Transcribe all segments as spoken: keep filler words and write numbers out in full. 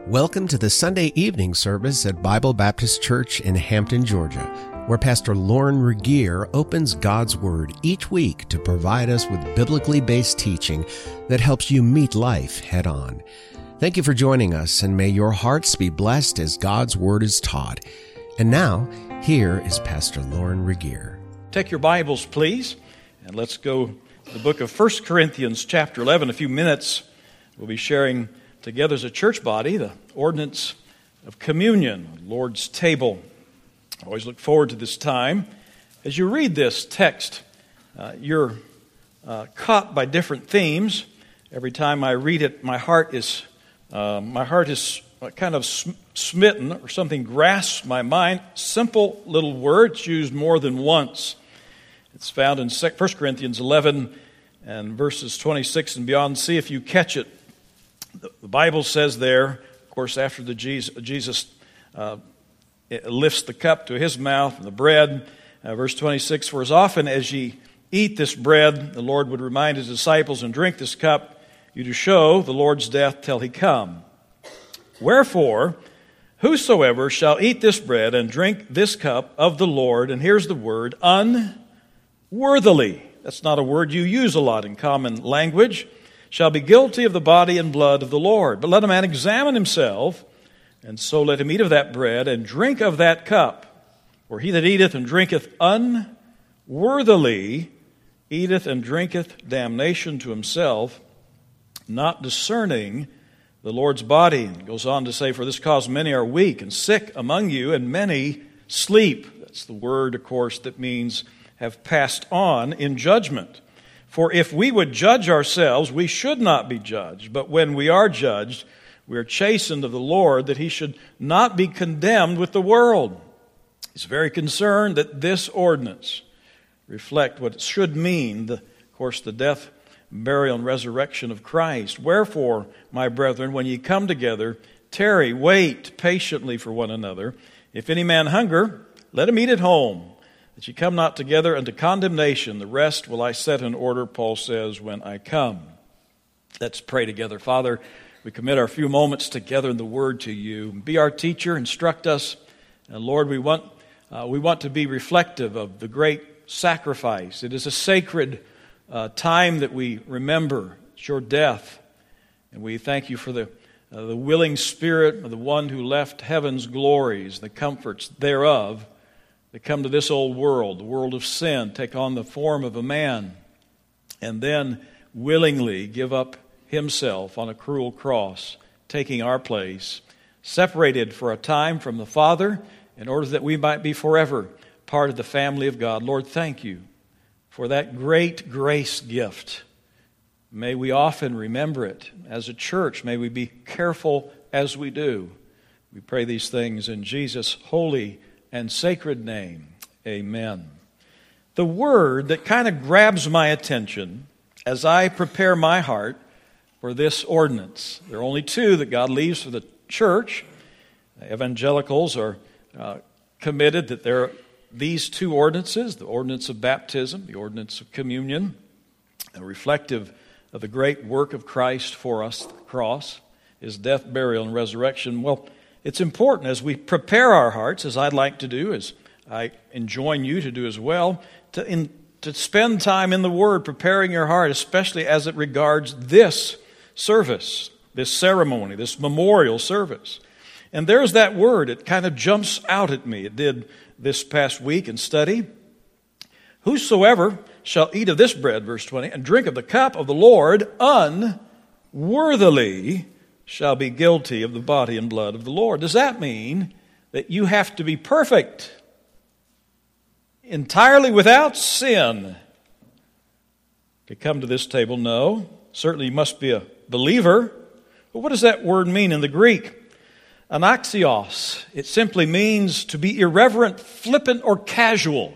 Welcome to the Sunday evening service at Bible Baptist Church in Hampton, Georgia, where Pastor Lauren Regier opens God's Word each week to provide us with biblically based teaching that helps you meet life head on. Thank you for joining us, and may your hearts be blessed as God's Word is taught. And now, here is Pastor Lauren Regier. Take your Bibles, please, and let's go to the book of First Corinthians chapter eleven. In a few minutes, we'll be sharing together as a church body the ordinance of communion, Lord's table. I always look forward to this time. As you read this text, uh, you're uh, caught by different themes. Every time I read it, my heart is uh, my heart is kind of sm- smitten, or something grasps my mind. Simple little words used more than once. It's found in First Corinthians eleven and verses twenty-six and beyond. See if you catch it. The Bible says there, of course, after the Jesus, Jesus uh, lifts the cup to his mouth and the bread, uh, verse twenty-six, for as often as ye eat this bread, the Lord would remind his disciples, and drink this cup, you do show the Lord's death till he come. Wherefore, whosoever shall eat this bread and drink this cup of the Lord, and here's the word, unworthily, that's not a word you use a lot in common language, shall be guilty of the body and blood of the Lord. But let a man examine himself, and so let him eat of that bread and drink of that cup. For he that eateth and drinketh unworthily eateth and drinketh damnation to himself, not discerning the Lord's body. It goes on to say, for this cause many are weak and sick among you, and many sleep. That's the word, of course, that means have passed on in judgment. For if we would judge ourselves, we should not be judged. But when we are judged, we are chastened of the Lord, that he should not be condemned with the world. He's very concerned that this ordinance reflect what it should mean, the, of course, the death, burial, and resurrection of Christ. Wherefore, my brethren, when ye come together, tarry, wait patiently for one another. If any man hunger, let him eat at home, that ye come not together unto condemnation. The rest will I set in order, Paul says, when I come. Let's pray together. Father, we commit our few moments together in the Word to you. Be our teacher, instruct us. And Lord, we want uh, we want to be reflective of the great sacrifice. It is a sacred uh, time that we remember. It's your death. And we thank you for the, uh, the willing spirit of the one who left heaven's glories, the comforts thereof, that come to this old world, the world of sin, take on the form of a man, and then willingly give up himself on a cruel cross, taking our place, separated for a time from the Father, in order that we might be forever part of the family of God. Lord, thank you for that great grace gift. May we often remember it. As a church, may we be careful as we do. We pray these things in Jesus' holy and sacred name. Amen. The word that kind of grabs my attention as I prepare my heart for this ordinance. There are only two that God leaves for the church. Evangelicals are uh, committed that there are these two ordinances, the ordinance of baptism, the ordinance of communion, a reflective of the great work of Christ for us, the cross, his death, burial, and resurrection. Well, it's important as we prepare our hearts, as I'd like to do, as I enjoin you to do as well, to, in, to spend time in the Word, preparing your heart, especially as it regards this service, this ceremony, this memorial service. And there's that word. It kind of jumps out at me. It did this past week in study. Whosoever shall eat of this bread, verse twenty, and drink of the cup of the Lord unworthily shall be guilty of the body and blood of the Lord. Does that mean that you have to be perfect, entirely without sin, to come to this table? No. Certainly you must be a believer. But what does that word mean in the Greek? Anaxios. It simply means to be irreverent, flippant, or casual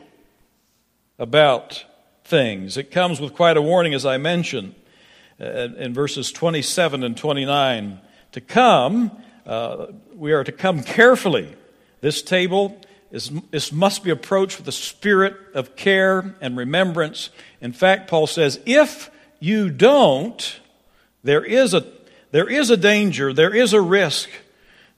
about things. It comes with quite a warning, as I mentioned, in verses twenty-seven and twenty-nine. To come, uh, we are to come carefully. This table is, this must be approached with a spirit of care and remembrance. In fact, Paul says, if you don't, there is a there is a danger, there is a risk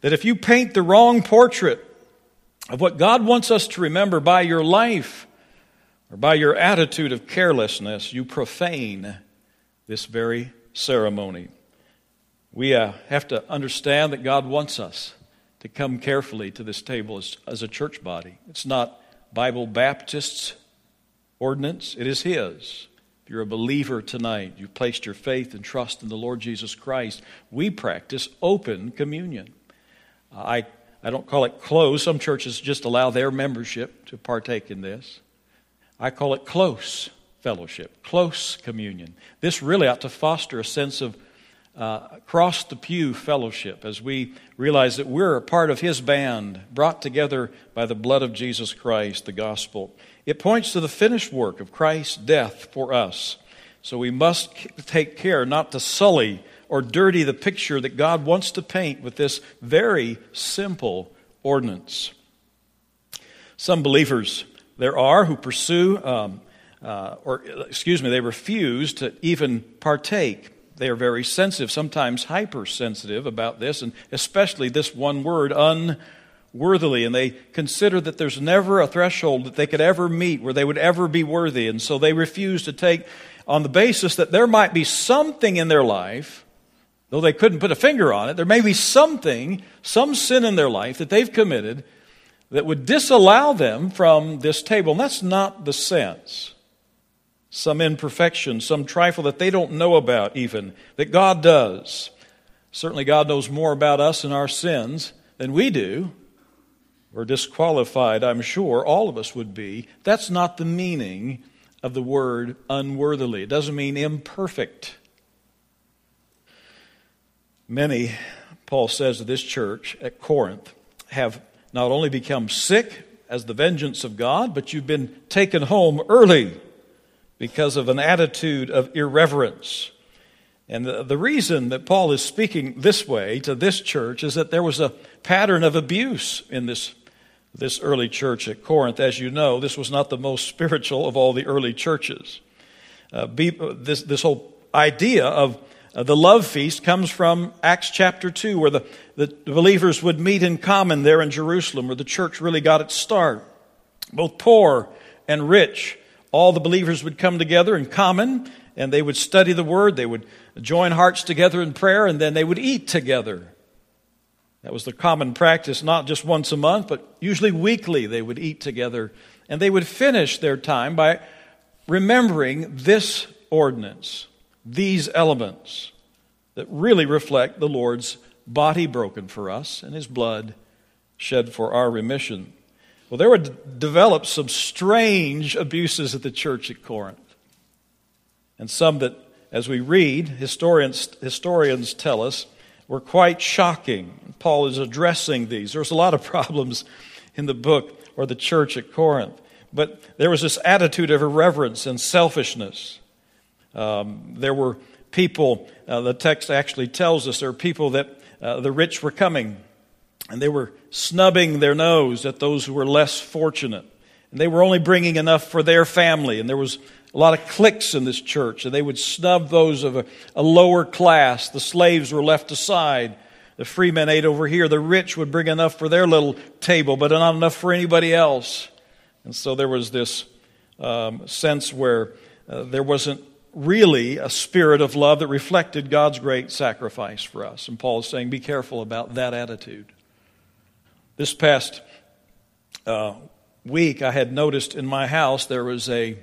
that if you paint the wrong portrait of what God wants us to remember by your life or by your attitude of carelessness, you profane this very ceremony. We uh, have to understand that God wants us to come carefully to this table as, as a church body. It's not Bible Baptist's ordinance, it is His. If you're a believer tonight, you've placed your faith and trust in the Lord Jesus Christ, we practice open communion. Uh, I, I don't call it close. Some churches just allow their membership to partake in this. I call it close fellowship, close communion. This really ought to foster a sense of uh, across-the-pew fellowship as we realize that we're a part of His band, brought together by the blood of Jesus Christ, the gospel. It points to the finished work of Christ's death for us. So we must take care not to sully or dirty the picture that God wants to paint with this very simple ordinance. Some believers there are who pursue, um, uh, or excuse me, they refuse to even partake. They are very sensitive, sometimes hypersensitive about this, and especially this one word, unworthily. And they consider that there's never a threshold that they could ever meet where they would ever be worthy. And so they refuse to take on the basis that there might be something in their life, though they couldn't put a finger on it, there may be something, some sin in their life that they've committed that would disallow them from this table. And that's not the sense. Some imperfection, some trifle that they don't know about even, that God does. Certainly God knows more about us and our sins than we do. We're disqualified, I'm sure, all of us would be. That's not the meaning of the word unworthily. It doesn't mean imperfect. Many, Paul says of this church at Corinth, have not only become sick as the vengeance of God, but you've been taken home early because of an attitude of irreverence. And the, the reason that Paul is speaking this way to this church is that there was a pattern of abuse in this, this early church at Corinth. As you know, this was not the most spiritual of all the early churches. Uh, be, this, this whole idea of uh, the love feast comes from Acts chapter two, where the, the believers would meet in common there in Jerusalem, where the church really got its start. Both poor and rich, all the believers would come together in common, and they would study the Word. They would join hearts together in prayer, and then they would eat together. That was the common practice, not just once a month, but usually weekly they would eat together. And they would finish their time by remembering this ordinance, these elements that really reflect the Lord's body broken for us and His blood shed for our remission. Well, there would develop some strange abuses at the church at Corinth. And some that, as we read, historians, historians tell us, were quite shocking. Paul is addressing these. There's a lot of problems in the book or the church at Corinth. But there was this attitude of irreverence and selfishness. Um, there were people, uh, the text actually tells us there were people that uh, the rich were coming, and they were snubbing their nose at those who were less fortunate. And they were only bringing enough for their family. And there was a lot of cliques in this church. And they would snub those of a, a lower class. The slaves were left aside. The free men ate over here. The rich would bring enough for their little table, but not enough for anybody else. And so there was this um, sense where uh, there wasn't really a spirit of love that reflected God's great sacrifice for us. And Paul is saying, be careful about that attitude. This past uh, week, I had noticed in my house there was a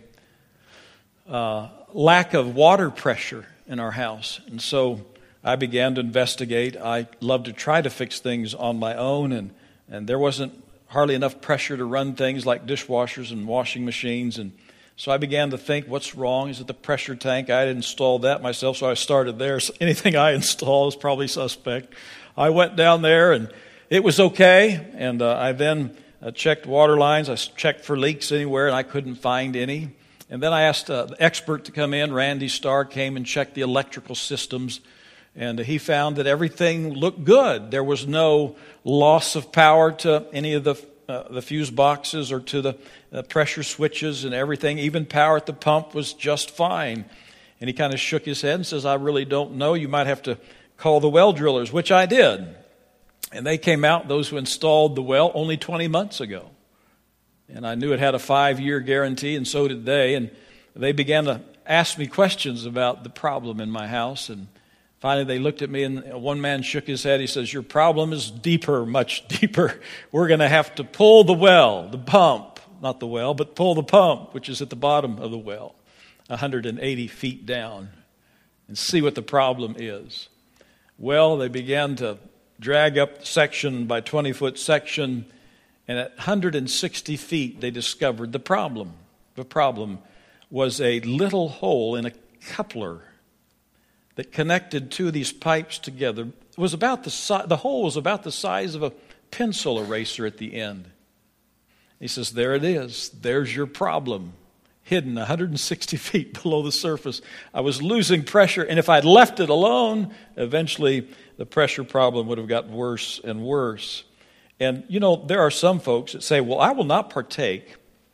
uh, lack of water pressure in our house. And so I began to investigate. I love to try to fix things on my own, and, and there wasn't hardly enough pressure to run things like dishwashers and washing machines. And so I began to think, what's wrong? Is it the pressure tank? I had installed that myself, so I started there. So anything I install is probably suspect. I went down there, and it was okay, and uh, I then uh, checked water lines. I checked for leaks anywhere, and I couldn't find any. And then I asked uh, the expert to come in. Randy Starr came and checked the electrical systems, and he found that everything looked good. There was no loss of power to any of the uh, the fuse boxes or to the uh, pressure switches and everything. Even power at the pump was just fine. And he kind of shook his head and says, I really don't know. You might have to call the well drillers, which I did. And they came out, those who installed the well, only twenty months ago. And I knew it had a five-year guarantee, and so did they. And they began to ask me questions about the problem in my house. And finally they looked at me, and one man shook his head. He says, "Your problem is deeper, much deeper. We're going to have to pull the well, the pump, not the well, but pull the pump, which is at the bottom of the well, one hundred eighty feet down, and see what the problem is." Well, they began to drag up section by twenty-foot section, and at one hundred sixty feet, they discovered the problem. The problem was a little hole in a coupler that connected two of these pipes together. It was about the si- the hole was about the size of a pencil eraser at the end. He says, "There it is. There's your problem, hidden one hundred sixty feet below the surface." I was losing pressure, and if I'd left it alone, eventually the pressure problem would have gotten worse and worse. And, you know, there are some folks that say, "Well, I will not partake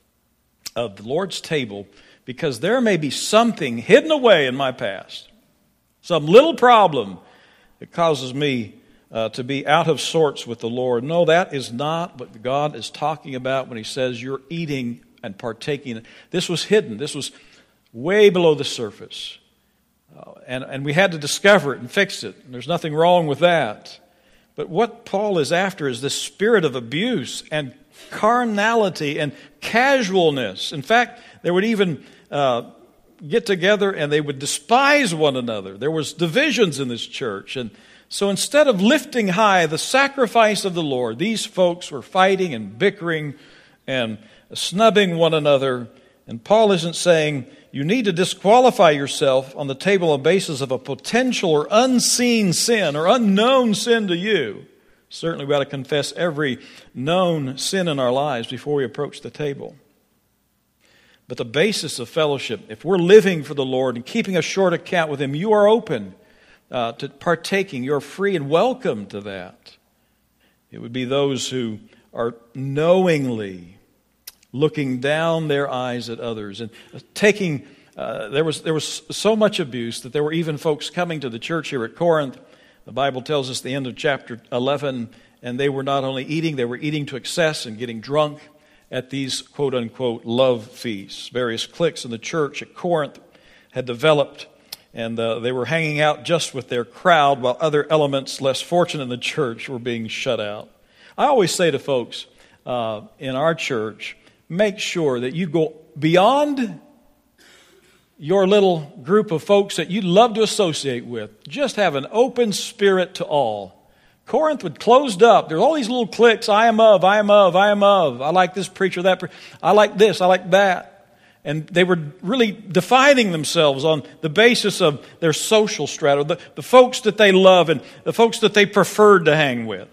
of the Lord's table because there may be something hidden away in my past, some little problem that causes me uh, to be out of sorts with the Lord." No, that is not what God is talking about when he says you're eating and partaking. This was hidden. This was way below the surface. Uh, and, and we had to discover it and fix it. And there's nothing wrong with that. But what Paul is after is this spirit of abuse and carnality and casualness. In fact, they would even uh, get together and they would despise one another. There was divisions in this church. And so instead of lifting high the sacrifice of the Lord, these folks were fighting and bickering and snubbing one another. And Paul isn't saying you need to disqualify yourself on the table on the basis of a potential or unseen sin or unknown sin to you. Certainly we ought to confess every known sin in our lives before we approach the table. But the basis of fellowship, if we're living for the Lord and keeping a short account with him, you are open uh, to partaking. You're free and welcome to that. It would be those who are knowingly looking down their eyes at others and taking, uh, there was there was so much abuse that there were even folks coming to the church here at Corinth. The Bible tells us the end of chapter eleven, and they were not only eating, they were eating to excess and getting drunk at these quote-unquote love feasts. Various cliques in the church at Corinth had developed, and uh, they were hanging out just with their crowd while other elements less fortunate in the church were being shut out. I always say to folks uh, in our church, make sure that you go beyond your little group of folks that you love to associate with. Just have an open spirit to all. Corinth was closed up. There's all these little cliques. I am of, I am of, I am of. I like this preacher, that preacher. I like this, I like that. And they were really defining themselves on the basis of their social strata, the, the folks that they love and the folks that they preferred to hang with.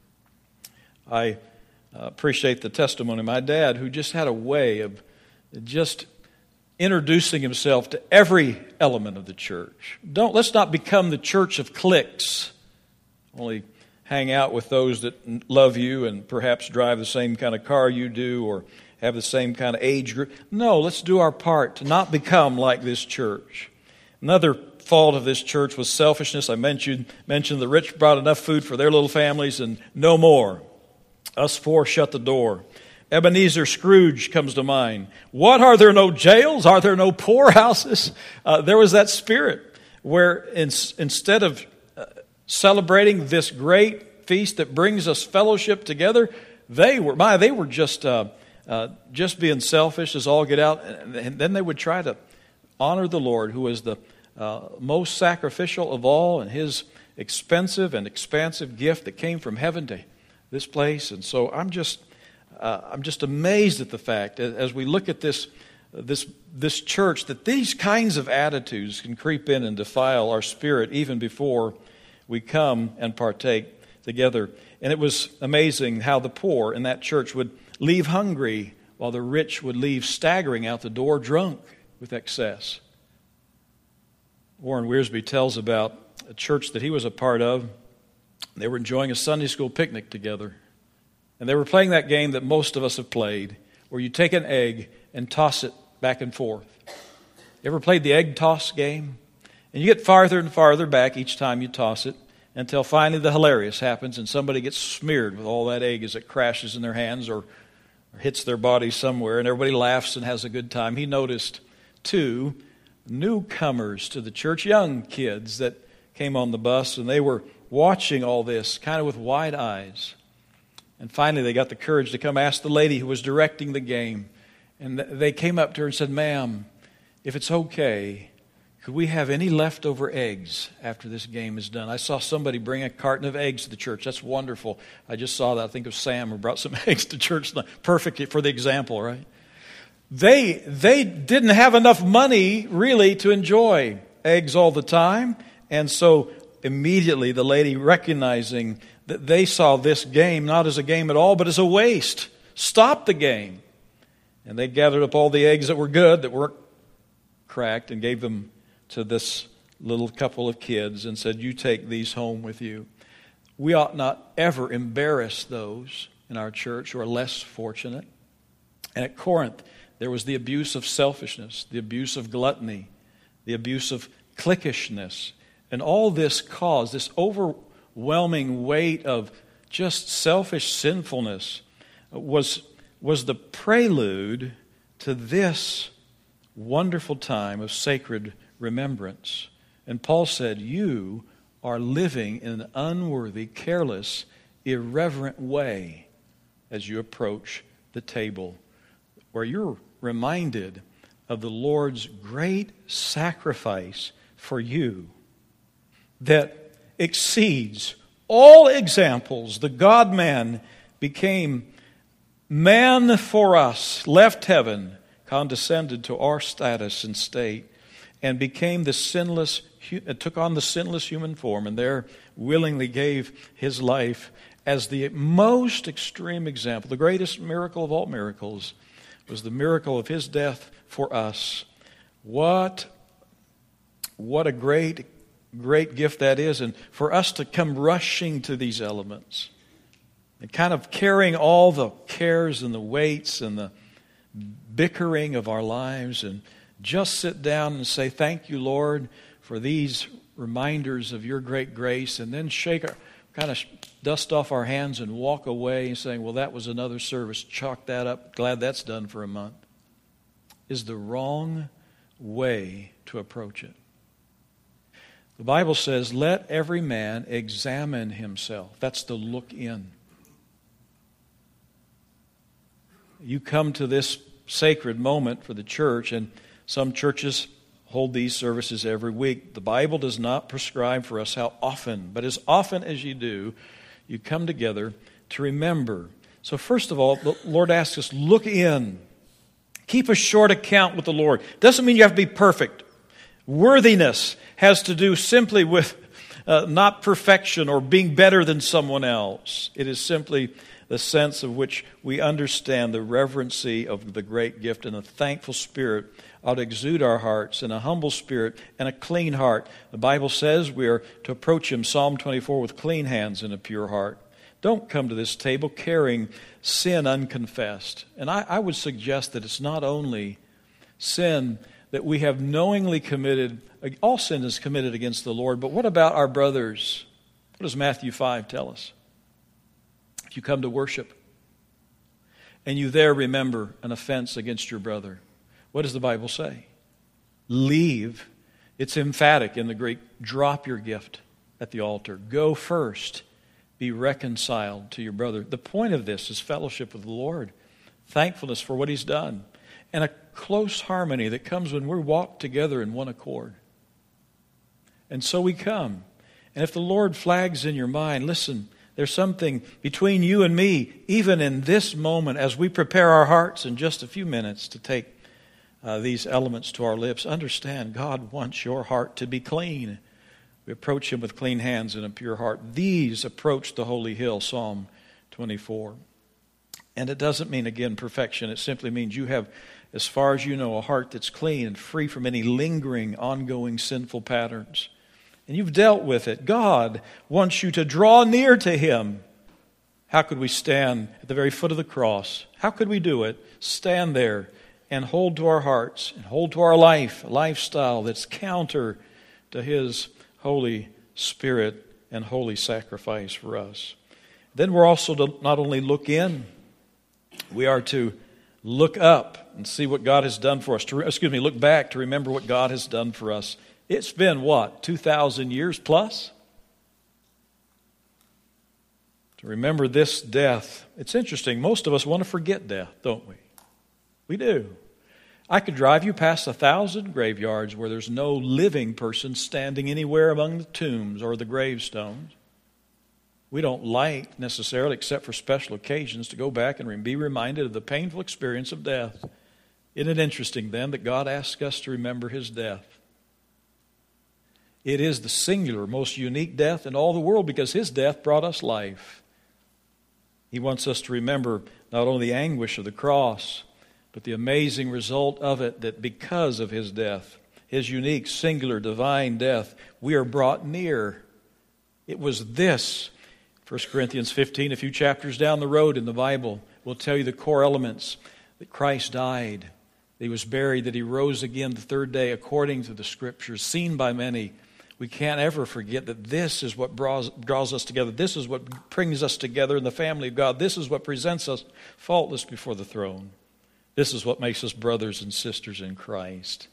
I Uh, appreciate the testimony of my dad, who just had a way of just introducing himself to every element of the church. Don't let's not become the church of cliques. Only hang out with those that love you and perhaps drive the same kind of car you do or have the same kind of age group. No, let's do our part to not become like this church. Another fault of this church was selfishness. I mentioned mentioned the rich brought enough food for their little families and no more. Us four shut the door. Ebenezer Scrooge comes to mind. What, are there no jails? Are there no poorhouses? Uh, there was that spirit where in, instead of uh, celebrating this great feast that brings us fellowship together, they were my they were just uh, uh, just being selfish as all get out, and, and then they would try to honor the Lord, who is the uh, most sacrificial of all, and his expensive and expansive gift that came from heaven to this place. And so I'm just uh, I'm just amazed at the fact, as we look at this this this church, that these kinds of attitudes can creep in and defile our spirit even before we come and partake together. And it was amazing how the poor in that church would leave hungry while the rich would leave staggering out the door drunk with excess. Warren Wiersbe tells about a church that he was a part of. They were enjoying a Sunday school picnic together. And they were playing that game that most of us have played, where you take an egg and toss it back and forth. You ever played the egg toss game? And you get farther and farther back each time you toss it. until finally the hilarious happens and somebody gets smeared with all that egg as it crashes in their hands or, or hits their body somewhere, and everybody laughs and has a good time. He noticed two newcomers to the church, young kids that came on the bus, and they were watching all this kind of with wide eyes. And finally they got the courage to come ask the lady who was directing the game. And they came up to her and said, "Ma'am, if it's okay, could we have any leftover eggs after this game is done? I saw somebody bring a carton of eggs to the church. That's wonderful. I just saw that. I think of Sam who brought some eggs to church. Perfect for the example, right?" They, they didn't have enough money, really, to enjoy eggs all the time. And so immediately the lady, recognizing that they saw this game not as a game at all, but as a waste, stopped the game. And they gathered up all the eggs that were good, that weren't cracked, and gave them to this little couple of kids and said, "You take these home with you." We ought not ever embarrass those in our church who are less fortunate. And at Corinth, there was the abuse of selfishness, the abuse of gluttony, the abuse of cliquishness. And all this caused this overwhelming weight of just selfish sinfulness was, was the prelude to this wonderful time of sacred remembrance. And Paul said, you are living in an unworthy, careless, irreverent way as you approach the table, where you're reminded of the Lord's great sacrifice for you that exceeds all examples. The God-man became man for us, left heaven, condescended to our status and state, and became the sinless, took on the sinless human form, and there willingly gave his life as the most extreme example. The greatest miracle of all miracles was the miracle of his death for us. What, what a great, great gift that is. And for us to come rushing to these elements and kind of carrying all the cares and the weights and the bickering of our lives and just sit down and say, "Thank you, Lord, for these reminders of your great grace," and then shake our, kind of dust off our hands and walk away saying, "Well, that was another service. Chalk that up. Glad that's done for a month," is the wrong way to approach it. The Bible says, "Let every man examine himself." That's the look in. You come to this sacred moment for the church, and some churches hold these services every week. The Bible does not prescribe for us how often, but as often as you do, you come together to remember. So first of all, the Lord asks us, look in. Keep a short account with the Lord. Doesn't mean you have to be perfect. Worthiness has to do simply with uh, not perfection or being better than someone else. It is simply the sense of which we understand the reverency of the great gift, and a thankful spirit ought to exude our hearts, and a humble spirit and a clean heart. The Bible says we are to approach Him, Psalm twenty-four, with clean hands and a pure heart. Don't come to this table carrying sin unconfessed. And I, I would suggest that it's not only sin that we have knowingly committed. All sin is committed against the Lord, but what about our brothers? What does Matthew five tell us? If you come to worship and you there remember an offense against your brother, what does the Bible say? Leave. It's emphatic in the Greek. Drop your gift at the altar. Go first. Be reconciled to your brother. The point of this is fellowship with the Lord, thankfulness for what He's done, and a close harmony that comes when we walk together in one accord. And so we come. And if the Lord flags in your mind, listen, there's something between you and me, even in this moment, as we prepare our hearts in just a few minutes to take uh, these elements to our lips. Understand, God wants your heart to be clean. We approach Him with clean hands and a pure heart. These approach the holy hill, Psalm twenty-four. And it doesn't mean, again, perfection. It simply means you have, as far as you know, a heart that's clean and free from any lingering, ongoing sinful patterns. And you've dealt with it. God wants you to draw near to Him. How could we stand at the very foot of the cross? How could we do it? Stand there and hold to our hearts and hold to our life, a lifestyle that's counter to His Holy Spirit and holy sacrifice for us. Then we're also to not only look in, we are to look up and see what God has done for us. To, excuse me, look back to remember what God has done for us. It's been, what, two thousand years plus? To remember this death. It's interesting. Most of us want to forget death, don't we? We do. I could drive you past a thousand graveyards where there's no living person standing anywhere among the tombs or the gravestones. We don't like necessarily, except for special occasions, to go back and be reminded of the painful experience of death. Isn't it interesting then that God asks us to remember His death? It is the singular, most unique death in all the world because His death brought us life. He wants us to remember not only the anguish of the cross, but the amazing result of it, that because of His death, His unique, singular, divine death, we are brought near. It was this. First Corinthians fifteen, a few chapters down the road in the Bible, will tell you the core elements. That Christ died, that He was buried, that He rose again the third day according to the Scriptures, seen by many. We can't ever forget that this is what draws, draws us together. This is what brings us together in the family of God. This is what presents us faultless before the throne. This is what makes us brothers and sisters in Christ.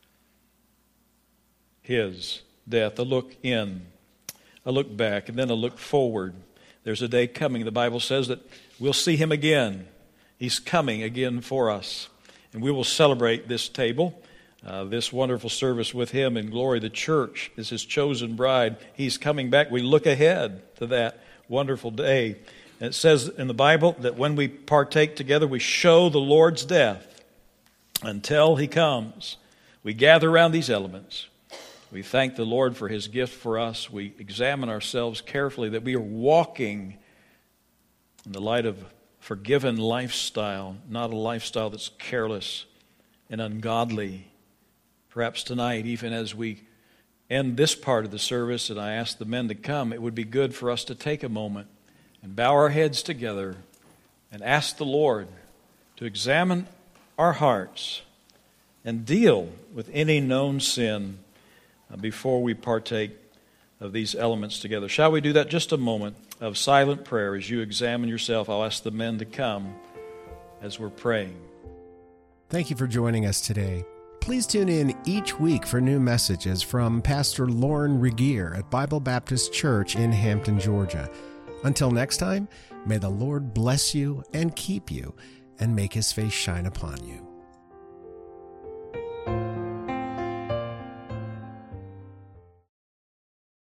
His death, a look in, a look back, and then a look forward. There's a day coming, the Bible says, that we'll see Him again. He's coming again for us. And we will celebrate this table, uh, this wonderful service with Him in glory. The church is His chosen bride. He's coming back. We look ahead to that wonderful day. And it says in the Bible that when we partake together, we show the Lord's death until He comes. We gather around these elements. We thank the Lord for His gift for us. We examine ourselves carefully that we are walking in the light of forgiven lifestyle, not a lifestyle that's careless and ungodly. Perhaps tonight, even as we end this part of the service, and I ask the men to come, it would be good for us to take a moment and bow our heads together and ask the Lord to examine our hearts and deal with any known sin before we partake of these elements together. Shall we do that? Just a moment of silent prayer as you examine yourself. I'll ask the men to come as we're praying. Thank you for joining us today. Please tune in each week for new messages from Pastor Lauren Regier at Bible Baptist Church in Hampton, Georgia. Until next time, may the Lord bless you and keep you and make His face shine upon you.